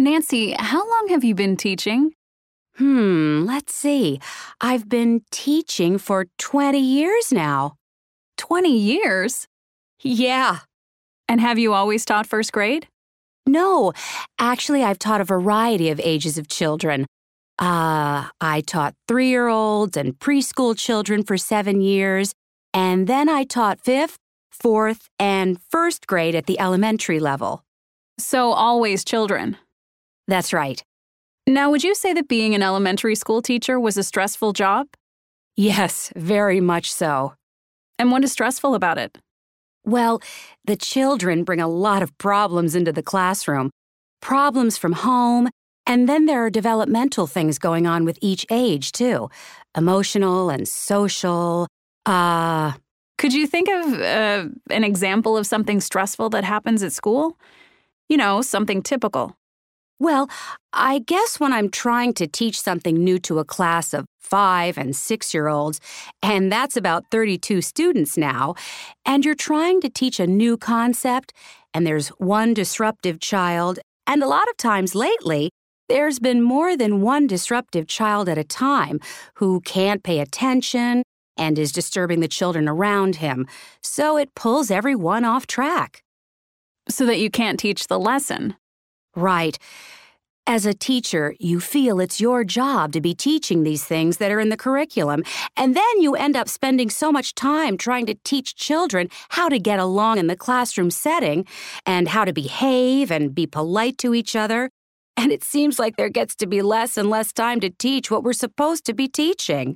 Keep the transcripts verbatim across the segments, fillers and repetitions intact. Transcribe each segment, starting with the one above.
Nancy, how long have you been teaching? Hmm, let's see. I've been teaching for twenty years now. twenty years? Yeah. And have you always taught first grade? No, actually, I've taught a variety of ages of children. Uh, I taught three-year-olds and preschool children for seven years, and then I taught fifth, fourth, and first grade at the elementary level. So always children. That's right. Now, would you say that being an elementary school teacher was a stressful job? Yes, very much so. And what is stressful about it? Well, the children bring a lot of problems into the classroom. Problems from home, and then there are developmental things going on with each age, too. Emotional and social. Uh... Could you think of uh, an example of something stressful that happens at school? You know, something typical. Well, I guess when I'm trying to teach something new to a class of five and six-year-olds, and that's about thirty-two students now, and you're trying to teach a new concept, and there's one disruptive child, and a lot of times lately, there's been more than one disruptive child at a time who can't pay attention and is disturbing the children around him, so it pulls everyone off track. So that you can't teach the lesson. Right. As a teacher, you feel it's your job to be teaching these things that are in the curriculum, and then you end up spending so much time trying to teach children how to get along in the classroom setting and how to behave and be polite to each other, and it seems like there gets to be less and less time to teach what we're supposed to be teaching.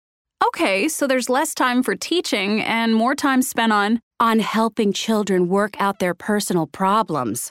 Okay, so there's less time for teaching and more time spent on... On helping children work out their personal problems.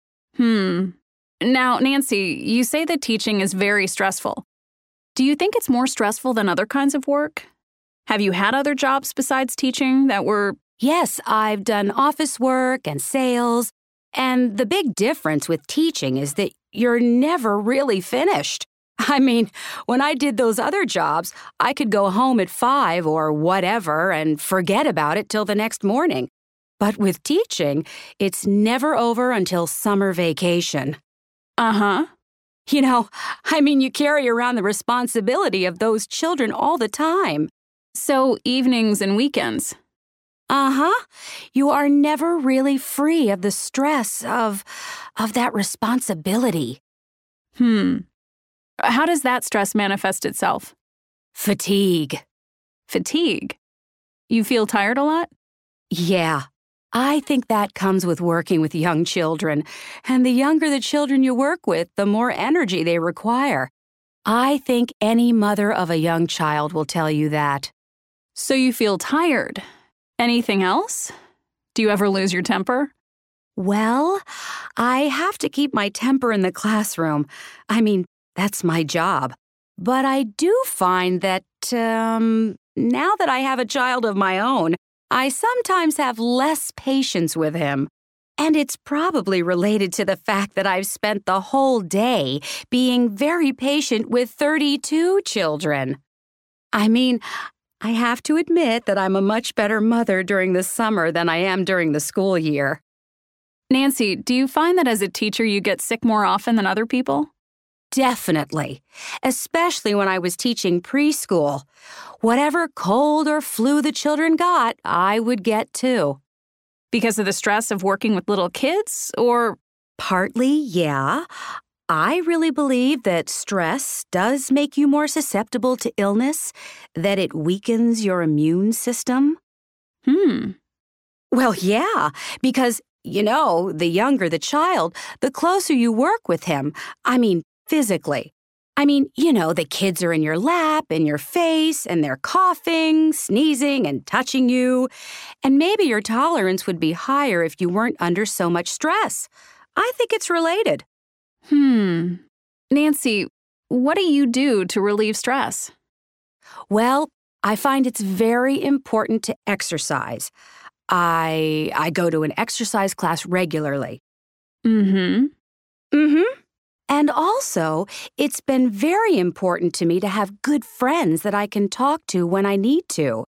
Hmm. Now, Nancy, you say that teaching is very stressful. Do you think it's more stressful than other kinds of work? Have you had other jobs besides teaching that were... Yes, I've done office work and sales, and the big difference with teaching is that you're never really finished. I mean, when I did those other jobs, I could go home at five or whatever and forget about it till the next morning. But with teaching, it's never over until summer vacation. Uh-huh. You know, I mean, you carry around the responsibility of those children all the time. So evenings and weekends. Uh-huh. You are never really free of the stress of, of that responsibility. Hmm. How does that stress manifest itself? Fatigue. Fatigue? You feel tired a lot? Yeah. I think that comes with working with young children. And the younger the children you work with, the more energy they require. I think any mother of a young child will tell you that. So you feel tired. Anything else? Do you ever lose your temper? Well, I have to keep my temper in the classroom. I mean, that's my job. But I do find that, um, now that I have a child of my own, I sometimes have less patience with him. And it's probably related to the fact that I've spent the whole day being very patient with thirty-two children. I mean, I have to admit that I'm a much better mother during the summer than I am during the school year. Nancy, do you find that as a teacher you get sick more often than other people? Definitely, especially when I was teaching preschool. Whatever cold or flu the children got, I would get too. Because of the stress of working with little kids, or? Partly, yeah. I really believe that stress does make you more susceptible to illness, that it weakens your immune system. Hmm. Well, yeah, because, you know, the younger the child, the closer you work with him. I mean, physically. I mean, you know, the kids are in your lap, in your face, and they're coughing, sneezing, and touching you. And maybe your tolerance would be higher if you weren't under so much stress. I think it's related. Hmm. Nancy, what do you do to relieve stress? Well, I find it's very important to exercise. I I go to an exercise class regularly. Mm-hmm. Mm-hmm. And also, it's been very important to me to have good friends that I can talk to when I need to.